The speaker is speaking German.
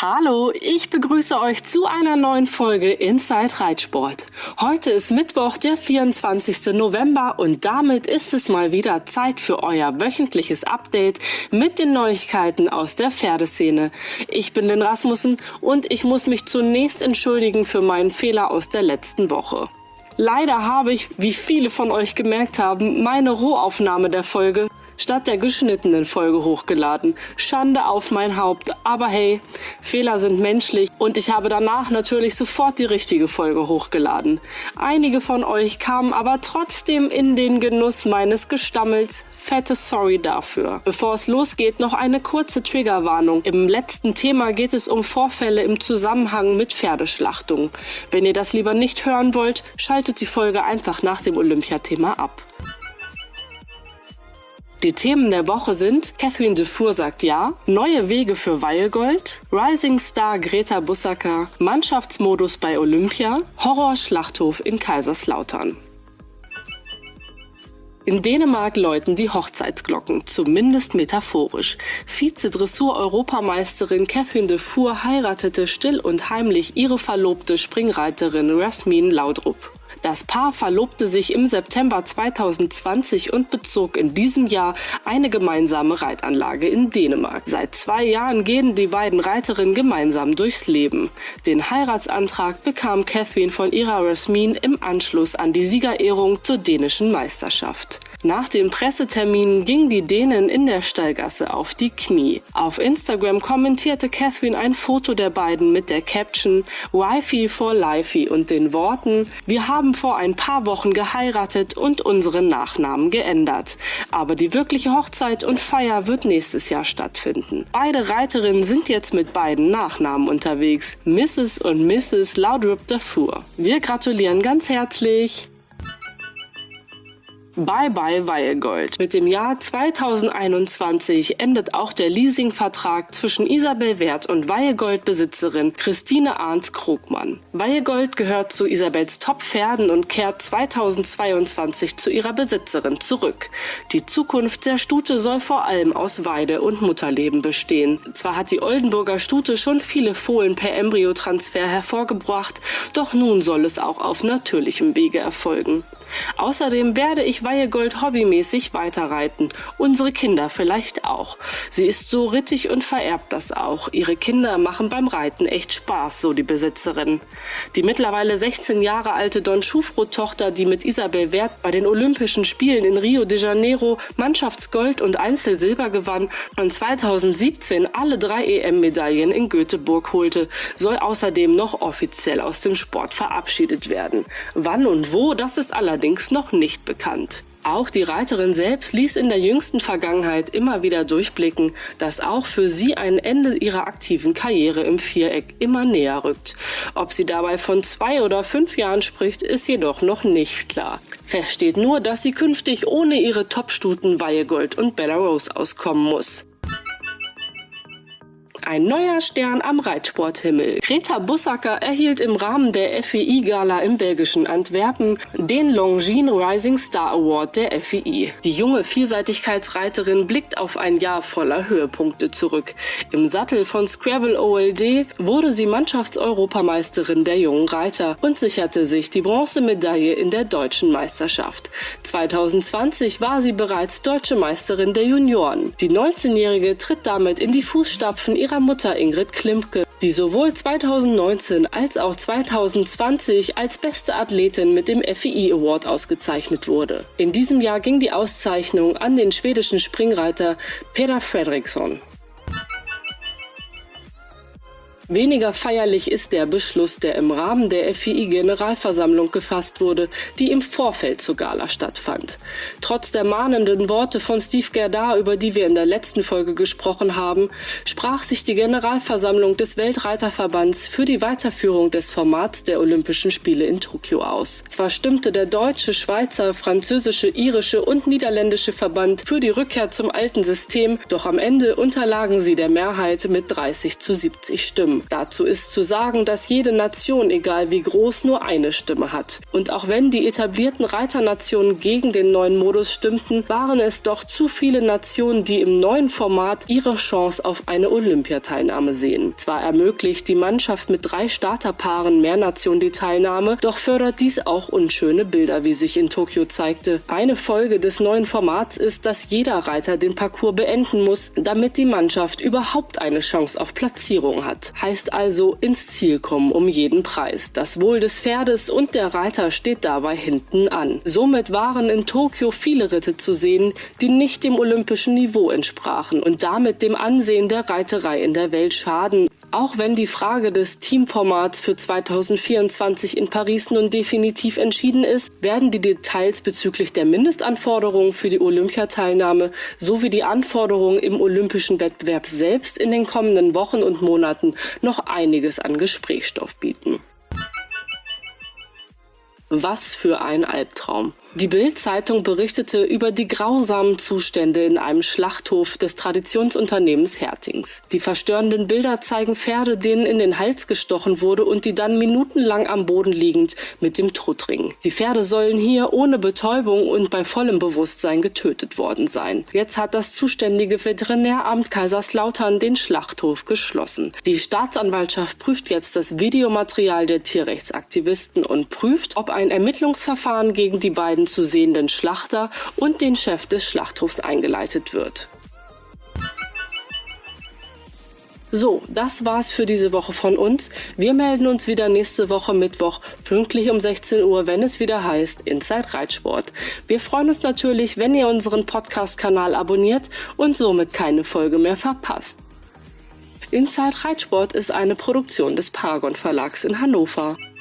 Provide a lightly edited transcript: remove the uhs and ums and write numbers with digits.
Hallo, ich begrüße euch zu einer neuen Folge Inside Reitsport. Heute ist Mittwoch, der 24. November und damit ist es mal wieder Zeit für euer wöchentliches Update mit den Neuigkeiten aus der Pferdeszene. Ich bin Lynn Rasmussen und ich muss mich zunächst entschuldigen für meinen Fehler aus der letzten Woche. Leider habe ich, wie viele von euch gemerkt haben, meine Rohaufnahme der Folge statt der geschnittenen Folge hochgeladen. Schande auf mein Haupt, aber hey, Fehler sind menschlich und ich habe danach natürlich sofort die richtige Folge hochgeladen. Einige von euch kamen aber trotzdem in den Genuss meines Gestammels. Fette Sorry dafür. Bevor es losgeht, noch eine kurze Triggerwarnung. Im letzten Thema geht es um Vorfälle im Zusammenhang mit Pferdeschlachtung. Wenn ihr das lieber nicht hören wollt, schaltet die Folge einfach nach dem Olympiathema ab. Die Themen der Woche sind: Catherine Dufour sagt ja, neue Wege für Weihegold, Rising Star Greta Bussaker, Mannschaftsmodus bei Olympia, Horrorschlachthof in Kaiserslautern. In Dänemark läuten die Hochzeitsglocken, zumindest metaphorisch. Vize-Dressur-Europameisterin Catherine Dufour heiratete still und heimlich ihre verlobte Springreiterin Jasmin Laudrup. Das Paar verlobte sich im September 2020 und bezog in diesem Jahr eine gemeinsame Reitanlage in Dänemark. Seit 2 Jahren gehen die beiden Reiterinnen gemeinsam durchs Leben. Den Heiratsantrag bekam Catherine von ihrer Jasmin im Anschluss an die Siegerehrung zur dänischen Meisterschaft. Nach dem Pressetermin ging die Dänin in der Stallgasse auf die Knie. Auf Instagram kommentierte Catherine ein Foto der beiden mit der Caption "Wifey for Lifey" und den Worten: "Wir haben vor ein paar Wochen geheiratet und unseren Nachnamen geändert. Aber die wirkliche Hochzeit und Feier wird nächstes Jahr stattfinden." Beide Reiterinnen sind jetzt mit beiden Nachnamen unterwegs: Mrs. und Mrs. Laudrup Dufour. Wir gratulieren ganz herzlich! Bye bye Weihegold. Mit dem Jahr 2021 endet auch der Leasingvertrag zwischen Isabel Werth und Weihegold-Besitzerin Christine Arns-Krogmann. Weihegold gehört zu Isabels Top-Pferden und kehrt 2022 zu ihrer Besitzerin zurück. Die Zukunft der Stute soll vor allem aus Weide- und Mutterleben bestehen. Zwar hat die Oldenburger Stute schon viele Fohlen per Embryotransfer hervorgebracht, doch nun soll es auch auf natürlichem Wege erfolgen. Außerdem werde ich Weihegold hobbymäßig weiterreiten. Unsere Kinder vielleicht auch. Sie ist so rittig und vererbt das auch. Ihre Kinder machen beim Reiten echt Spaß, so die Besitzerin. Die mittlerweile 16 Jahre alte Don Schufroth-Tochter, die mit Isabel Werth bei den Olympischen Spielen in Rio de Janeiro Mannschaftsgold und Einzelsilber gewann und 2017 alle 3 EM-Medaillen in Göteborg holte, soll außerdem noch offiziell aus dem Sport verabschiedet werden. Wann und wo, das ist allerdings noch nicht bekannt. Auch die Reiterin selbst ließ in der jüngsten Vergangenheit immer wieder durchblicken, dass auch für sie ein Ende ihrer aktiven Karriere im Viereck immer näher rückt. Ob sie dabei von 2 oder 5 Jahren spricht, ist jedoch noch nicht klar. Fest steht nur, dass sie künftig ohne ihre Top-Stuten Weihegold und Bella Rose auskommen muss. Ein neuer Stern am Reitsporthimmel. Greta Bussaker erhielt im Rahmen der FEI-Gala im belgischen Antwerpen den Longines Rising Star Award der FEI. Die junge Vielseitigkeitsreiterin blickt auf ein Jahr voller Höhepunkte zurück. Im Sattel von Scrabble OLD wurde sie Mannschaftseuropameisterin der jungen Reiter und sicherte sich die Bronzemedaille in der deutschen Meisterschaft. 2020 war sie bereits deutsche Meisterin der Junioren. Die 19-Jährige tritt damit in die Fußstapfen ihrer Mutter Ingrid Klimke, die sowohl 2019 als auch 2020 als beste Athletin mit dem FEI Award ausgezeichnet wurde. In diesem Jahr ging die Auszeichnung an den schwedischen Springreiter Peder Fredriksson. Weniger feierlich ist der Beschluss, der im Rahmen der FEI-Generalversammlung gefasst wurde, die im Vorfeld zur Gala stattfand. Trotz der mahnenden Worte von Steve Gerdar, über die wir in der letzten Folge gesprochen haben, sprach sich die Generalversammlung des Weltreiterverbands für die Weiterführung des Formats der Olympischen Spiele in Tokio aus. Zwar stimmte der deutsche, Schweizer, französische, irische und niederländische Verband für die Rückkehr zum alten System, doch am Ende unterlagen sie der Mehrheit mit 30 zu 70 Stimmen. Team. Dazu ist zu sagen, dass jede Nation, egal wie groß, nur eine Stimme hat. Und auch wenn die etablierten Reiternationen gegen den neuen Modus stimmten, waren es doch zu viele Nationen, die im neuen Format ihre Chance auf eine Olympiateilnahme sehen. Zwar ermöglicht die Mannschaft mit 3 Starterpaaren mehr Nationen die Teilnahme, doch fördert dies auch unschöne Bilder, wie sich in Tokio zeigte. Eine Folge des neuen Formats ist, dass jeder Reiter den Parcours beenden muss, damit die Mannschaft überhaupt eine Chance auf Platzierung hat. Heißt also ins Ziel kommen um jeden Preis. Das Wohl des Pferdes und der Reiter steht dabei hinten an. Somit waren in Tokio viele Ritte zu sehen, die nicht dem olympischen Niveau entsprachen und damit dem Ansehen der Reiterei in der Welt schaden. Auch wenn die Frage des Teamformats für 2024 in Paris nun definitiv entschieden ist, werden die Details bezüglich der Mindestanforderungen für die Olympiateilnahme sowie die Anforderungen im olympischen Wettbewerb selbst in den kommenden Wochen und Monaten noch einiges an Gesprächsstoff bieten. Was für ein Albtraum. Die Bild-Zeitung berichtete über die grausamen Zustände in einem Schlachthof des Traditionsunternehmens Hertings. Die verstörenden Bilder zeigen Pferde, denen in den Hals gestochen wurde und die dann minutenlang am Boden liegend mit dem Tod ringen. Die Pferde sollen hier ohne Betäubung und bei vollem Bewusstsein getötet worden sein. Jetzt hat das zuständige Veterinäramt Kaiserslautern den Schlachthof geschlossen. Die Staatsanwaltschaft prüft jetzt das Videomaterial der Tierrechtsaktivisten und prüft, ob ein Ermittlungsverfahren gegen die beiden zu sehenden Schlachter und den Chef des Schlachthofs eingeleitet wird. So, das war's für diese Woche von uns. Wir melden uns wieder nächste Woche Mittwoch, pünktlich um 16 Uhr, wenn es wieder heißt Inside Reitsport. Wir freuen uns natürlich, wenn ihr unseren Podcast-Kanal abonniert und somit keine Folge mehr verpasst. Inside Reitsport ist eine Produktion des Paragon Verlags in Hannover.